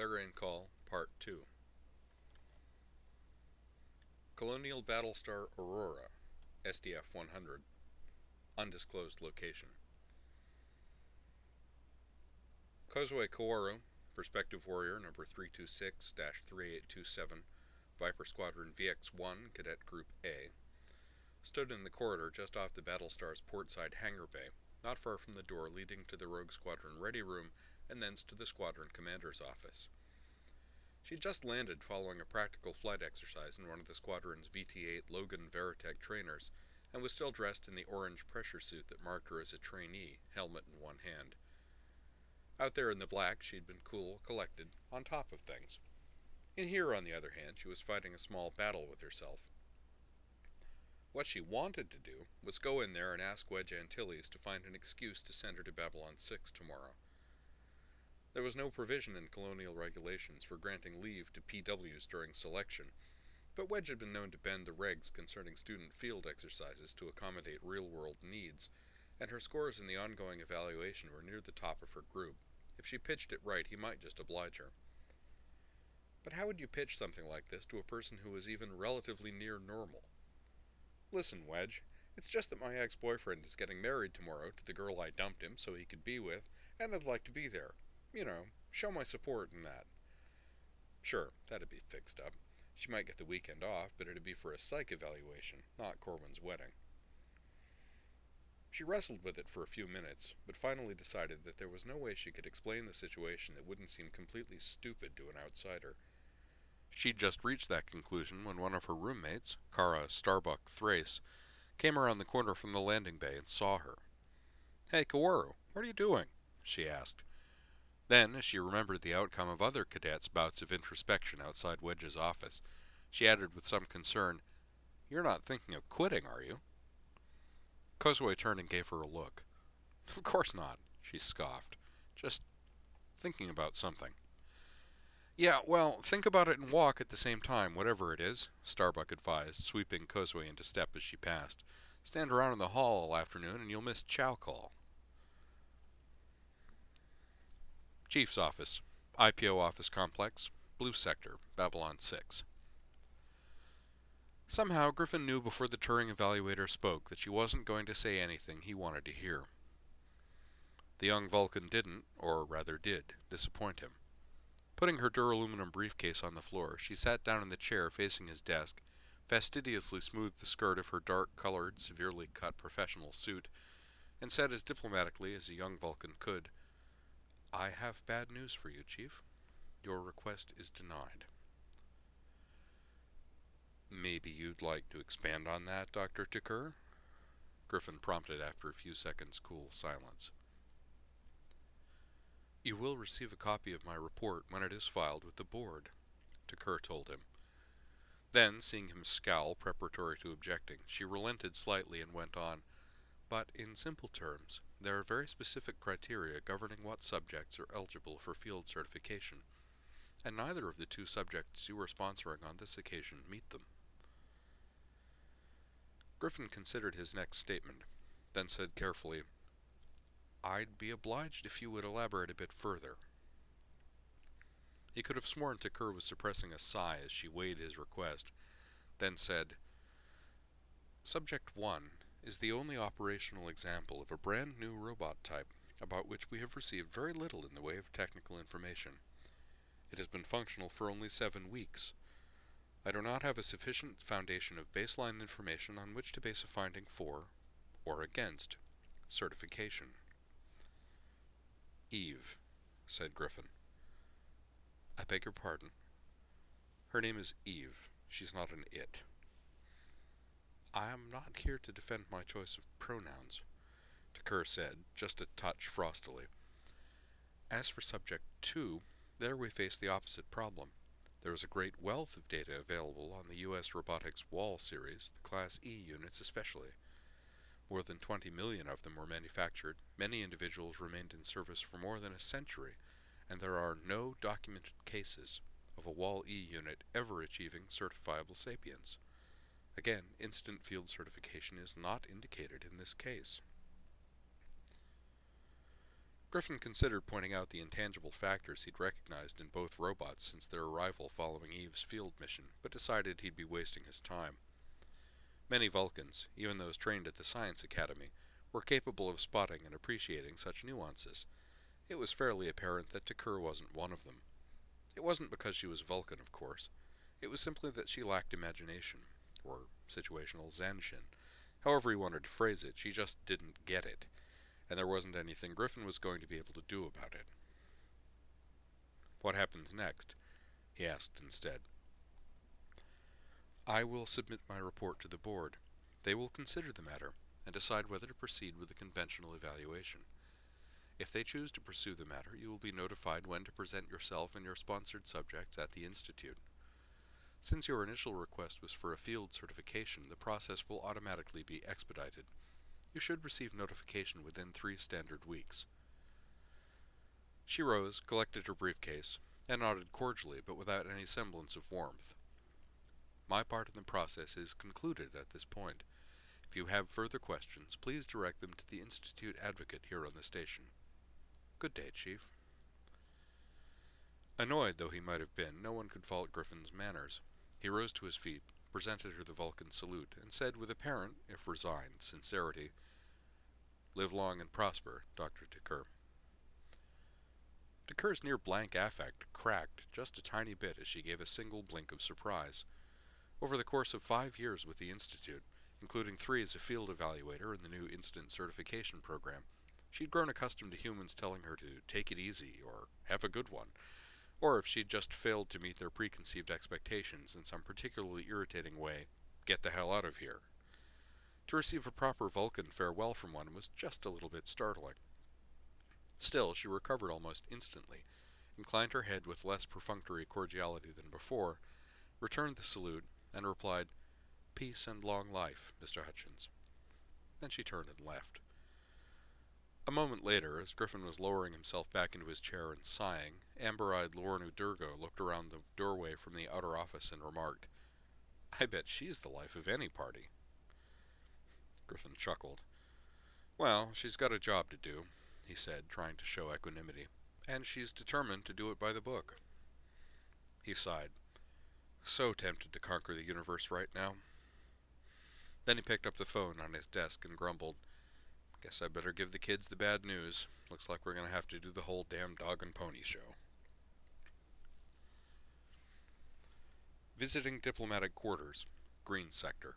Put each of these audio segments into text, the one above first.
Clarion Call, Part 2. Colonial Battlestar Aurora, SDF-100. Undisclosed location. Kozue Kaworu, Perspective Warrior number 326-3827, Viper Squadron VX-1, Cadet Group A, stood in the corridor just off the Battlestar's portside hangar bay, not far from the door leading to the Rogue Squadron ready room and thence to the squadron commander's office. She'd just landed following a practical flight exercise in one of the squadron's VT-8 Logan Veritech trainers, and was still dressed in the orange pressure suit that marked her as a trainee, helmet in one hand. Out there in the black, she'd been cool, collected, on top of things. In here, on the other hand, she was fighting a small battle with herself. What she wanted to do was go in there and ask Wedge Antilles to find an excuse to send her to Babylon 6 tomorrow. There was no provision in colonial regulations for granting leave to PWs during selection, but Wedge had been known to bend the regs concerning student field exercises to accommodate real-world needs, and her scores in the ongoing evaluation were near the top of her group. If she pitched it right, he might just oblige her. But how would you pitch something like this to a person who was even relatively near normal? Listen, Wedge, it's just that my ex-boyfriend is getting married tomorrow to the girl I dumped him so he could be with, and I'd like to be there. You know, show my support in that. Sure, that'd be fixed up. She might get the weekend off, but it'd be for a psych evaluation, not Corwin's wedding. She wrestled with it for a few minutes, but finally decided that there was no way she could explain the situation that wouldn't seem completely stupid to an outsider. She'd just reached that conclusion when one of her roommates, Kara Starbuck Thrace, came around the corner from the landing bay and saw her. "Hey, Kaworu, what are you doing?" she asked. Then, as she remembered the outcome of other cadets' bouts of introspection outside Wedge's office, she added with some concern, "You're not thinking of quitting, are you?" Kozue turned and gave her a look. "Of course not," she scoffed. "Just thinking about something." "Yeah, well, think about it and walk at the same time, whatever it is," Starbuck advised, sweeping Kozue into step as she passed. "Stand around in the hall all afternoon and you'll miss chow call." Chief's Office, IPO Office Complex, Blue Sector, Babylon 6. Somehow, Griffin knew before the Turing evaluator spoke that she wasn't going to say anything he wanted to hear. The young Vulcan didn't, or rather did, disappoint him. Putting her duraluminum briefcase on the floor, she sat down in the chair facing his desk, fastidiously smoothed the skirt of her dark-colored, severely cut professional suit, and said as diplomatically as a young Vulcan could, "I have bad news for you, Chief. Your request is denied." "Maybe you'd like to expand on that, Dr. Tukur?" Griffin prompted after a few seconds' cool silence. "You will receive a copy of my report when it is filed with the board," Tukur told him. Then, seeing him scowl preparatory to objecting, she relented slightly and went on, "But in simple terms, there are very specific criteria governing what subjects are eligible for field certification, and neither of the two subjects you are sponsoring on this occasion meet them." Griffin considered his next statement, then said carefully, "I'd be obliged if you would elaborate a bit further." He could have sworn Tukur was suppressing a sigh as she weighed his request, then said, "Subject 1 is the only operational example of a brand new robot type about which we have received very little in the way of technical information. It has been functional for only 7 weeks. I do not have a sufficient foundation of baseline information on which to base a finding for, or against, certification." "Eve," said Griffin. "I beg your pardon." "Her name is Eve. She's not an it." "I am not here to defend my choice of pronouns," Tukur said, just a touch frostily. "As for Subject 2, there we face the opposite problem. There is a great wealth of data available on the U.S. Robotics Wall series, the Class E units especially. More than 20 million of them were manufactured, many individuals remained in service for more than a century, and there are no documented cases of a Wall E unit ever achieving certifiable sapience. Again, instant field certification is not indicated in this case." Griffin considered pointing out the intangible factors he'd recognized in both robots since their arrival following Eve's field mission, but decided he'd be wasting his time. Many Vulcans, even those trained at the Science Academy, were capable of spotting and appreciating such nuances. It was fairly apparent that Takur wasn't one of them. It wasn't because she was Vulcan, of course. It was simply that she lacked imagination, or situational Zanshin. However you wanted to phrase it, she just didn't get it, and there wasn't anything Griffin was going to be able to do about it. "What happens next?" he asked instead. "I will submit my report to the board. They will consider the matter, and decide whether to proceed with the conventional evaluation. If they choose to pursue the matter, you will be notified when to present yourself and your sponsored subjects at the Institute. Since your initial request was for a field certification, the process will automatically be expedited. You should receive notification within 3 standard weeks." She rose, collected her briefcase, and nodded cordially but without any semblance of warmth. "My part in the process is concluded at this point. If you have further questions, please direct them to the Institute Advocate here on the station. Good day, Chief." Annoyed though he might have been, no one could fault Griffin's manners. He rose to his feet, presented her the Vulcan salute, and said with apparent, if resigned, sincerity, "Live long and prosper, Dr. Takur." Takur's near-blank affect cracked just a tiny bit as she gave a single blink of surprise. Over the course of 5 years with the Institute, including 3 as a field evaluator in the new instant certification program, she'd grown accustomed to humans telling her to take it easy or have a good one, or if she'd just failed to meet their preconceived expectations in some particularly irritating way, get the hell out of here. To receive a proper Vulcan farewell from one was just a little bit startling. Still, she recovered almost instantly, inclined her head with less perfunctory cordiality than before, returned the salute, and replied, "Peace and long life, Mr. Hutchins." Then she turned and left. A moment later, as Griffin was lowering himself back into his chair and sighing, amber-eyed Lornu Durgo looked around the doorway from the outer office and remarked, "I bet she's the life of any party." Griffin chuckled. "Well, she's got a job to do," he said, trying to show equanimity, "and she's determined to do it by the book." He sighed. So tempted to conquer the universe right now. Then he picked up the phone on his desk and grumbled, "Guess I better give the kids the bad news. Looks like we're going to have to do the whole damn dog and pony show." Visiting diplomatic quarters, Green Sector.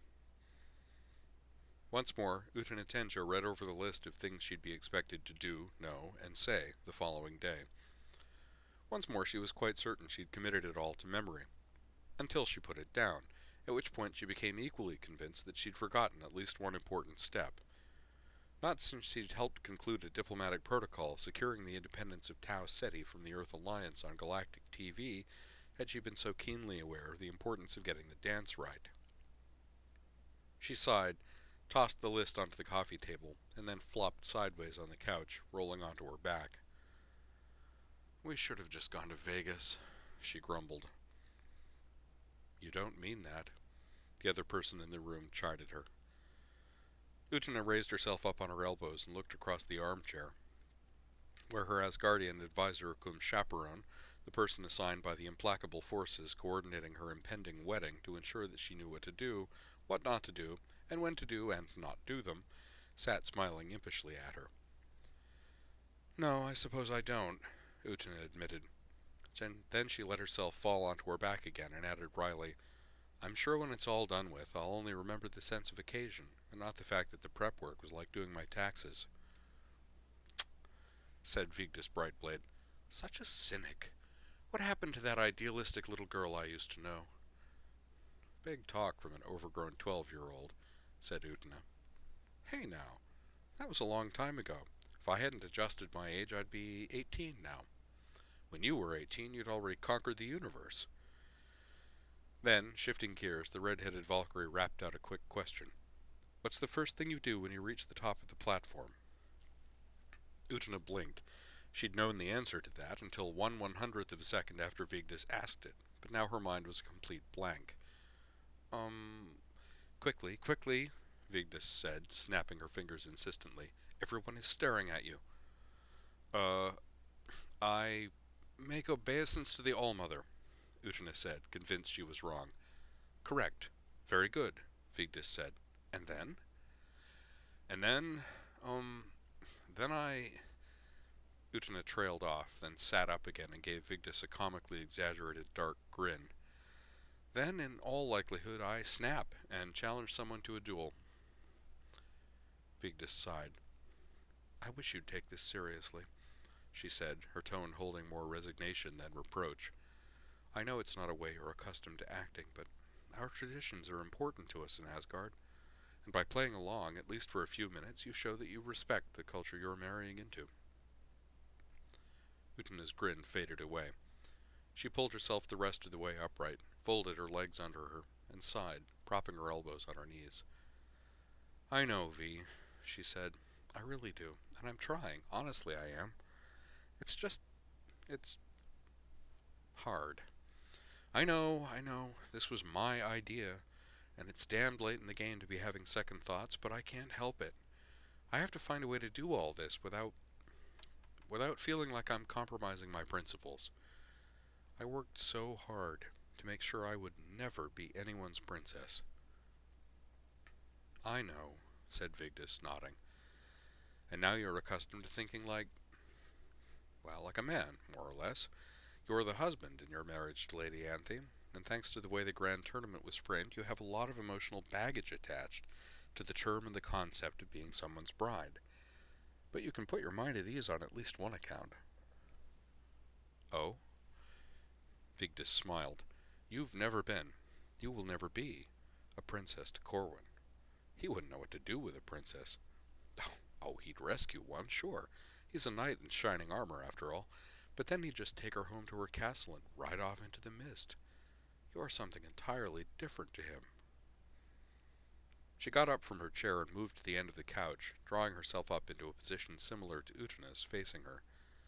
Once more, Utana Tenja read over the list of things she'd be expected to do, know, and say the following day. Once more she was quite certain she'd committed it all to memory. Until she put it down, at which point she became equally convinced that she'd forgotten at least one important step. Not since she'd helped conclude a diplomatic protocol securing the independence of Tau Ceti from the Earth Alliance on galactic TV had she been so keenly aware of the importance of getting the dance right. She sighed, tossed the list onto the coffee table, and then flopped sideways on the couch, rolling onto her back. "We should have just gone to Vegas," she grumbled. "You don't mean that," the other person in the room chided her. Utana raised herself up on her elbows and looked across the armchair, where her Asgardian advisor cum chaperone, the person assigned by the implacable forces coordinating her impending wedding to ensure that she knew what to do, what not to do, and when to do and not do them, sat smiling impishly at her. "No, I suppose I don't," Utana admitted. Then she let herself fall onto her back again and added wryly, "I'm sure when it's all done with, I'll only remember the sense of occasion, and not the fact that the prep work was like doing my taxes." Said Vigdis Brightblade. "Such a cynic. What happened to that idealistic little girl I used to know?" "Big talk from an overgrown 12-year-old, said Utana. "Hey now, that was a long time ago. If I hadn't adjusted my age, I'd be 18 now. When you were 18, you'd already conquered the universe." Then, shifting gears, the red-headed Valkyrie rapped out a quick question. "What's the first thing you do when you reach the top of the platform?" Utana blinked. She'd known the answer to that until 1/100th of a second after Vigdis asked it, but now her mind was a complete blank. Quickly, quickly," Vigdis said, snapping her fingers insistently. "Everyone is staring at you." Uh, I make obeisance to the Allmother, Utana said, convinced she was wrong. Correct. Very good, Vigdis said. And then? And then, um, then I. Utana trailed off, then sat up again and gave Vigdis a comically exaggerated dark grin. Then, in all likelihood, I snap and challenge someone to a duel. Vigdis sighed. I wish you'd take this seriously, she said, her tone holding more resignation than reproach. I know it's not a way you're accustomed to acting, but our traditions are important to us in Asgard, and by playing along, at least for a few minutes, you show that you respect the culture you're marrying into. Utana's grin faded away. She pulled herself the rest of the way upright, folded her legs under her, and sighed, propping her elbows on her knees. I know, V, she said. I really do, and I'm trying. Honestly, I am. It's hard. I know, this was my idea, and it's damned late in the game to be having second thoughts, but I can't help it. I have to find a way to do all this without feeling like I'm compromising my principles. I worked so hard to make sure I would never be anyone's princess. I know, said Vigdis, nodding. And now you're accustomed to thinking like a man, more or less. You're the husband in your marriage to Lady Anthe, and thanks to the way the grand tournament was framed, you have a lot of emotional baggage attached to the term and the concept of being someone's bride. But you can put your mind at ease on at least one account. Oh? Vigdis smiled. You've never been, you will never be, a princess to Corwin. He wouldn't know what to do with a princess. Oh, he'd rescue one, sure. He's a knight in shining armor, after all. But then he'd just take her home to her castle and ride off into the mist. You're something entirely different to him. She got up from her chair and moved to the end of the couch, drawing herself up into a position similar to Utana's, facing her.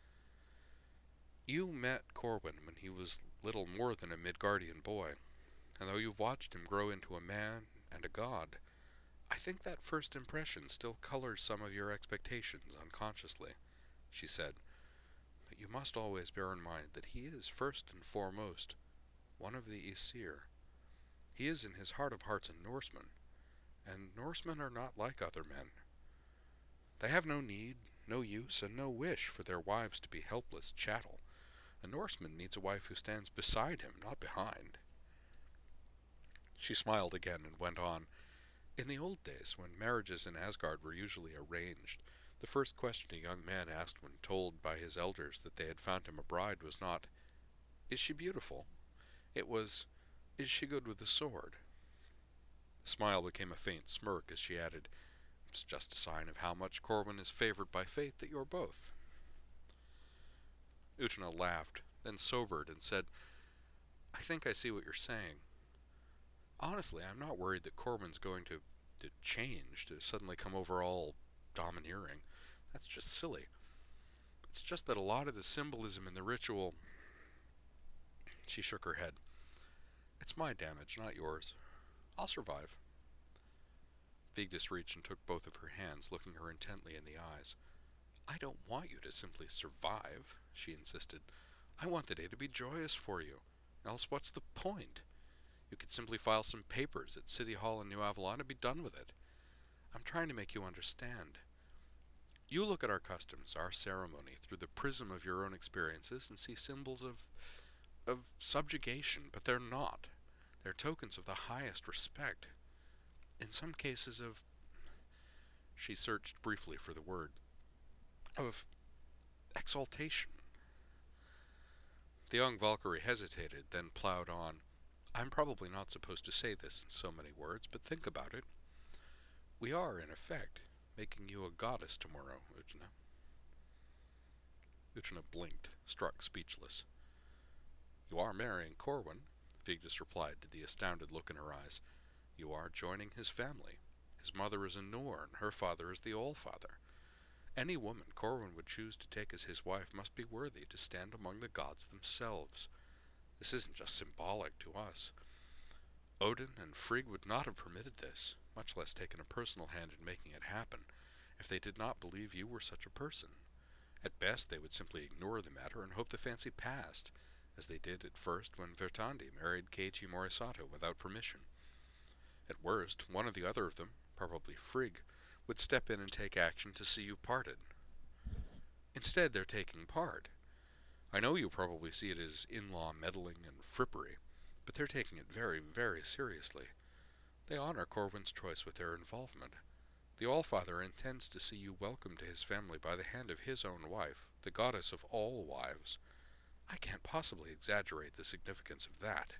You met Corwin when he was little more than a Midgardian boy, and though you've watched him grow into a man and a god, I think that first impression still colors some of your expectations unconsciously, she said. But you must always bear in mind that he is first and foremost one of the Aesir. He is in his heart of hearts a Norseman, and Norsemen are not like other men. They have no need, no use, and no wish for their wives to be helpless chattel. A Norseman needs a wife who stands beside him, not behind. She smiled again and went on. In the old days, when marriages in Asgard were usually arranged, the first question a young man asked when told by his elders that they had found him a bride was not, Is she beautiful? It was, Is she good with the sword? The smile became a faint smirk as she added, It's just a sign of how much Corwin is favored by fate that you're both. Utana laughed, then sobered and said, I think I see what you're saying. Honestly, I'm not worried that Corwin's going to change, to suddenly come over all domineering. That's just silly. It's just that a lot of the symbolism in the ritual. She shook her head. It's my damage, not yours. I'll survive. Vigdis reached and took both of her hands, looking her intently in the eyes. I don't want you to simply survive, she insisted. I want the day to be joyous for you. Else what's the point? You could simply file some papers at City Hall in New Avalon and be done with it. I'm trying to make you understand. You look at our customs, our ceremony, through the prism of your own experiences and see symbols of subjugation, but they're not. They're tokens of the highest respect. In some cases of... She searched briefly for the word. Of exaltation. The young Valkyrie hesitated, then plowed on. I'm probably not supposed to say this in so many words, but think about it. We are, in effect, making you a goddess tomorrow, Utana. Utana blinked, struck speechless. You are marrying Corwin, Vigdis replied to the astounded look in her eyes. You are joining his family. His mother is a Norn, her father is the Allfather. Any woman Corwin would choose to take as his wife must be worthy to stand among the gods themselves. This isn't just symbolic to us. Odin and Frigg would not have permitted this, much less taken a personal hand in making it happen, if they did not believe you were such a person. At best, they would simply ignore the matter and hope the fancy passed, as they did at first when Vertandi married Keiichi Morisato without permission. At worst, one or the other of them, probably Frigg, would step in and take action to see you parted. Instead, they're taking part. I know you probably see it as in-law meddling and frippery, but they're taking it very, very seriously. They honor Corwin's choice with their involvement. The Allfather intends to see you welcomed to his family by the hand of his own wife, the goddess of all wives. I can't possibly exaggerate the significance of that.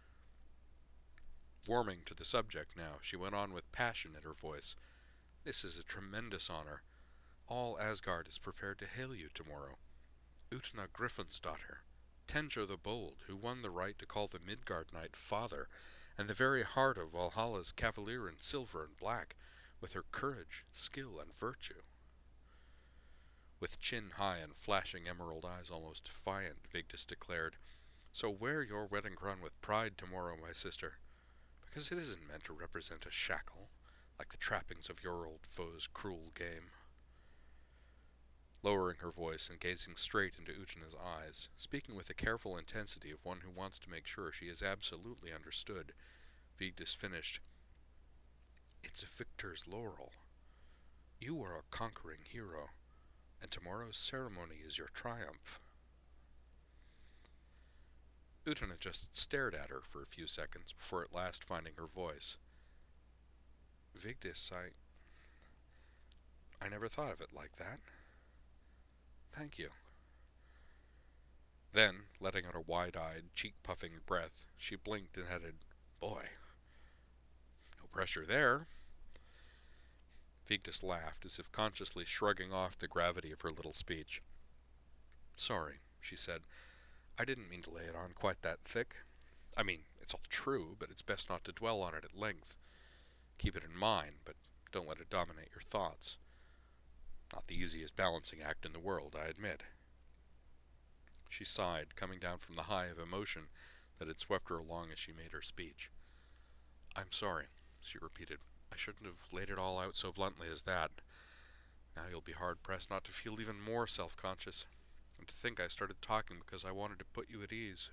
Warming to the subject now, she went on with passion in her voice. This is a tremendous honor. All Asgard is prepared to hail you tomorrow. Utna Griffonsdottir, Tenjo the Bold, who won the right to call the Midgard Knight father, and the very heart of Valhalla's cavalier in silver and black, with her courage, skill, and virtue. With chin high and flashing emerald eyes almost defiant, Vigdis declared, So wear your wedding crown with pride tomorrow, my sister, because it isn't meant to represent a shackle, like the trappings of your old foe's cruel game. Lowering her voice and gazing straight into Utna's eyes, speaking with the careful intensity of one who wants to make sure she is absolutely understood, Vigdis finished, It's a victor's laurel. You are a conquering hero, and tomorrow's ceremony is your triumph. Utna just stared at her for a few seconds before at last finding her voice. Vigdis, I never thought of it like that. Thank you. Then, letting out a wide-eyed, cheek-puffing breath, she blinked and added, Boy, no pressure there. Vigdis laughed, as if consciously shrugging off the gravity of her little speech. Sorry, she said. I didn't mean to lay it on quite that thick. I mean, it's all true, but it's best not to dwell on it at length. Keep it in mind, but don't let it dominate your thoughts. Not the easiest balancing act in the world, I admit. She sighed, coming down from the high of emotion that had swept her along as she made her speech. I'm sorry, she repeated. I shouldn't have laid it all out so bluntly as that. Now you'll be hard-pressed not to feel even more self-conscious, and to think I started talking because I wanted to put you at ease.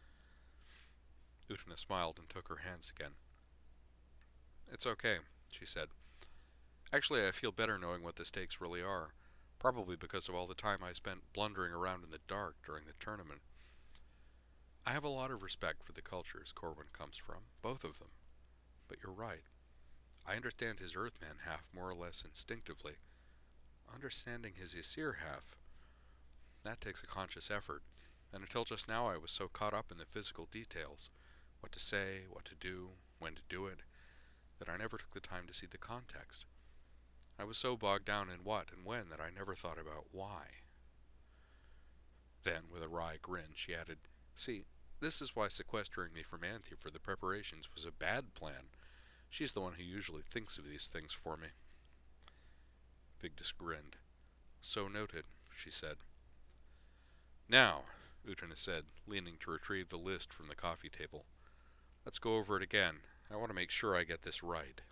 Utna smiled and took her hands again. It's okay, she said. Actually, I feel better knowing what the stakes really are, probably because of all the time I spent blundering around in the dark during the tournament. I have a lot of respect for the cultures Corwin comes from, both of them. But you're right. I understand his Earthman half more or less instinctively. Understanding his Aesir half, that takes a conscious effort, and until just now I was so caught up in the physical details, what to say, what to do, when to do it, that I never took the time to see the context. I was so bogged down in what and when that I never thought about why. Then, with a wry grin, she added, See, this is why sequestering me from Anthe for the preparations was a bad plan. She's the one who usually thinks of these things for me. Vigdis grinned. So noted, she said. Now, Utna said, leaning to retrieve the list from the coffee table. Let's go over it again. I want to make sure I get this right.